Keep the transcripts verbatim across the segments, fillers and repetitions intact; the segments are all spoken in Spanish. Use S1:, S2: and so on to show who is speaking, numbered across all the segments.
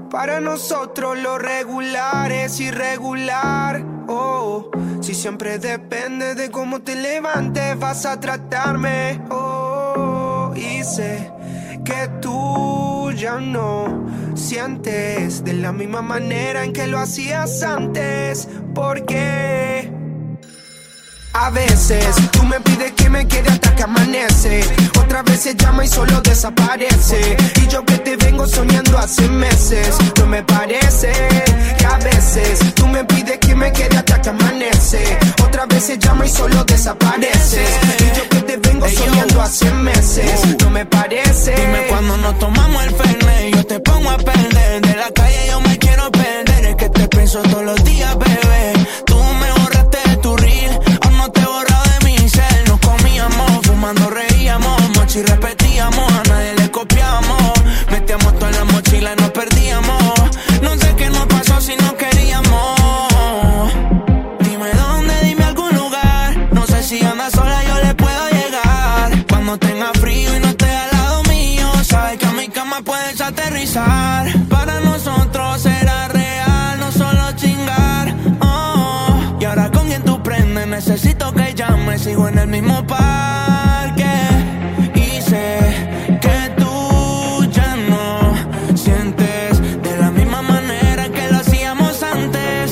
S1: Para nosotros lo regular es irregular. Oh, si siempre depende de cómo te levantes vas a tratarme. Oh, y sé que tú ya no sientes de la misma manera en que lo hacías antes. Porque a veces tú me pides que me quede hasta que amanece, otras veces llama y solo desaparece. Y yo que te vengo soñando hace meses, no me parece que a veces tú me pides que me quede hasta que amanece, otras veces llama y solo desaparece. Y yo que te vengo soñando hace meses, no me parece.
S2: Dime cuando nos tomamos el fernet, yo te pongo a perder. De la calle yo me quiero perder, es que te pienso todos los días, bebé. Tú me borraste de tu reel, no te he borrado de mi cel. Nos comíamos, fumando reíamos, mochi repetíamos, a nadie le copiamos. Metíamos toda la mochila y nos perdíamos. No sé qué nos pasó si no queríamos. Dime dónde, dime algún lugar. No sé si andas sola, yo le puedo llegar. Cuando tenga frío y no esté al lado mío, sabes que a mi cama puedes aterrizar. Para nosotros será real, no solo chingar. Oh, y ahora con quien tú prendes, necesito que llames. Sigo en el mismo parque y sé que tú ya no sientes de la misma manera que lo hacíamos antes,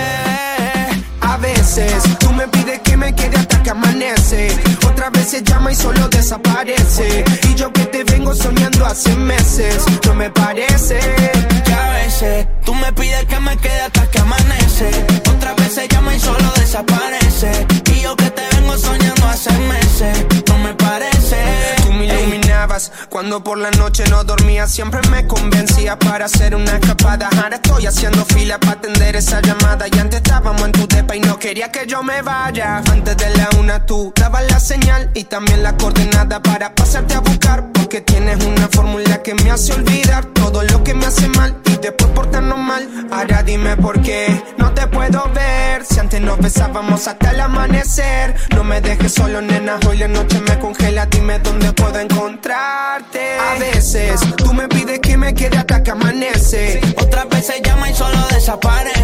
S2: bebé.
S1: A veces tú me pides que me quede hasta que amanece, otras veces llama y solo desaparece. Y yo que te vengo soñando hace meses, no me parece
S2: que a veces tú me pides que me quede hasta que amanece, otras veces llama y solo desaparece. Y yo que te vengo soñando hace meses, no me parece.
S1: Tú me iluminabas cuando por la noche no dormía, siempre me convencía para hacer una escapada. Ahora estoy haciendo fila para atender esa llamada. Y antes estábamos en tu depa y no quería que yo me vaya. Antes de la una tú dabas la señal y también la coordenada para pasarte a buscar, porque tienes una fórmula que me hace olvidar todo lo que me hace mal y después portarnos mal. Ahora dime por qué no te puedo ver, si antes nos besábamos hasta el amanecer. No me dejes solo, nena, hoy la noche me congela. Dime dónde puedo encontrarte. A veces tú me pides que me quede hasta que amanece,
S2: otras veces llama y solo desaparece.